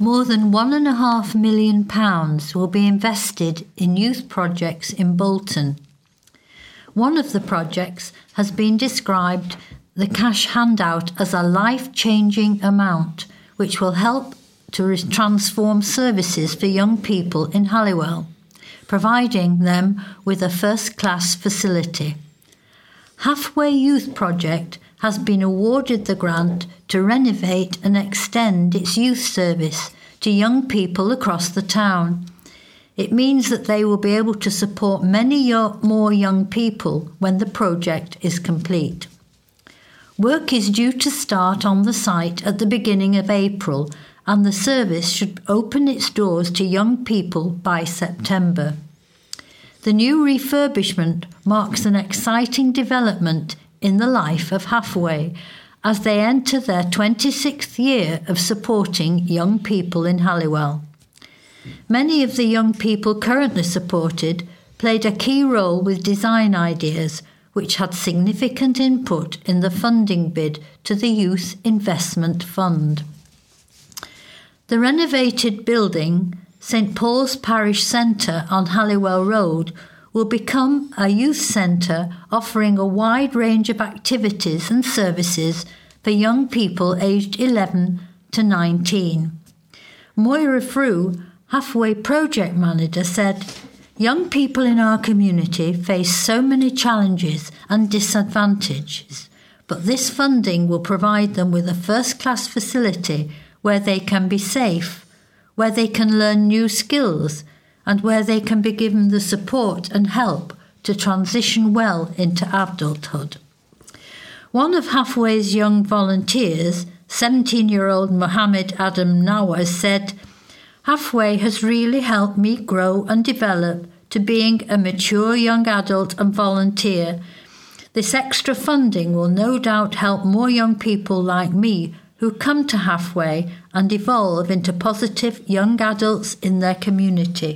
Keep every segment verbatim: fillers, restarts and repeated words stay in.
More than one and a half million pounds will be invested in youth projects in Bolton. One of the projects has been described the cash handout as a life-changing amount, which will help to re- transform services for young people in Halliwell, providing them with a first-class facility. Halfway Youth Project has been awarded the grant to renovate and extend its youth service to young people across the town. It means that they will be able to support many yo- more young people when the project is complete. Work is due to start on the site at the beginning of April, and the service should open its doors to young people by September. The new refurbishment marks an exciting development in the life of Halfway as they enter their twenty-sixth year of supporting young people in Halliwell. Many of the young people currently supported played a key role with design ideas, which had significant input in the funding bid to the Youth Investment Fund. The renovated building, St Paul's Parish Centre on Halliwell Road, will become a youth centre offering a wide range of activities and services for young people aged eleven to nineteen. Moira Frew, Halfway Project Manager, said, "Young people in our community face so many challenges and disadvantages, but this funding will provide them with a first-class facility where they can be safe, where they can learn new skills, and where they can be given the support and help to transition well into adulthood." One of Halfway's young volunteers, seventeen-year-old Mohammed Adam Nawaz, said, "Halfway has really helped me grow and develop to being a mature young adult and volunteer. This extra funding will no doubt help more young people like me who come to Halfway and evolve into positive young adults in their community."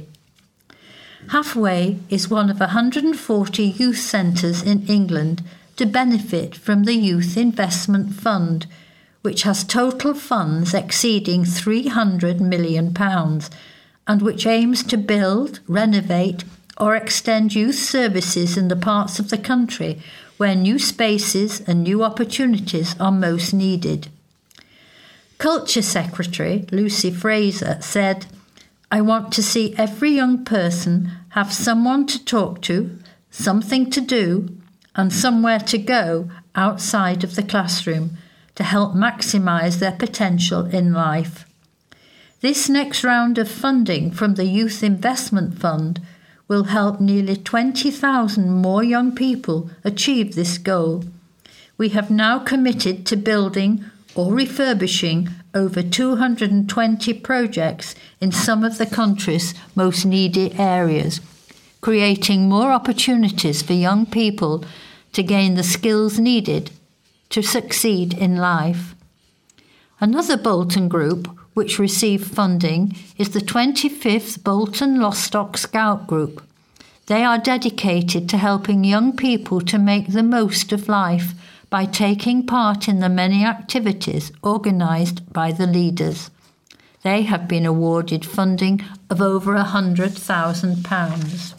Halfway is one of one hundred forty youth centres in England to benefit from the Youth Investment Fund, which has total funds exceeding three hundred million pounds and which aims to build, renovate or extend youth services in the parts of the country where new spaces and new opportunities are most needed. Culture Secretary Lucy Fraser said, "I want to see every young person have someone to talk to, something to do, and somewhere to go outside of the classroom to help maximise their potential in life." This next round of funding from the Youth Investment Fund will help nearly twenty thousand more young people achieve this goal. We have now committed to building or refurbishing over two hundred twenty projects in some of the country's most needy areas, creating more opportunities for young people to gain the skills needed to succeed in life. Another Bolton group which received funding is the twenty-fifth Bolton Lostock Scout Group. They are dedicated to helping young people to make the most of life by taking part in the many activities organised by the leaders. They have been awarded funding of over one hundred thousand pounds.